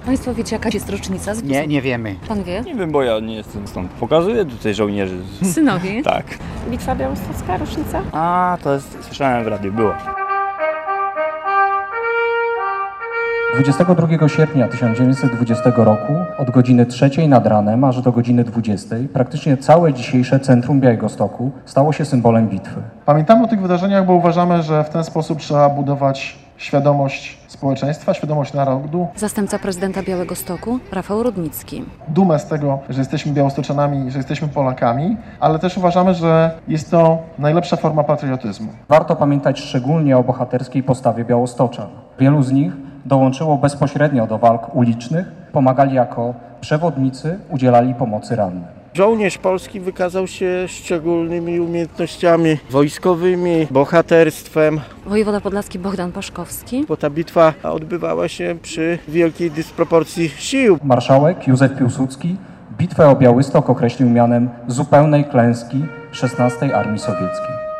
Państwo wiecie, jaka jest rocznica? Nie wiemy. Pan wie? Nie wiem, bo ja nie jestem stąd. Pokazuję tutaj żołnierzy. Synowie? Tak. Bitwa Białostocka, rocznica? A, to jest, słyszałem w radiu, było. 22 sierpnia 1920 roku od godziny 3 nad ranem aż do godziny 20 praktycznie całe dzisiejsze centrum Białegostoku stało się symbolem bitwy. Pamiętamy o tych wydarzeniach, bo uważamy, że w ten sposób trzeba budować świadomość społeczeństwa, świadomość narodu. Zastępca prezydenta Białegostoku, Rafał Rudnicki. Dumę z tego, że jesteśmy Białostoczanami, że jesteśmy Polakami, ale też uważamy, że jest to najlepsza forma patriotyzmu. Warto pamiętać szczególnie o bohaterskiej postawie Białostoczan. Wielu z nich dołączyło bezpośrednio do walk ulicznych, pomagali jako przewodnicy, udzielali pomocy rannym. Żołnierz polski wykazał się szczególnymi umiejętnościami wojskowymi, bohaterstwem, Wojewoda podlaski Bogdan Paszkowski. bo ta bitwa odbywała się przy wielkiej dysproporcji sił. Marszałek Józef Piłsudski bitwę o Białystok określił mianem zupełnej klęski XVI Armii Sowieckiej.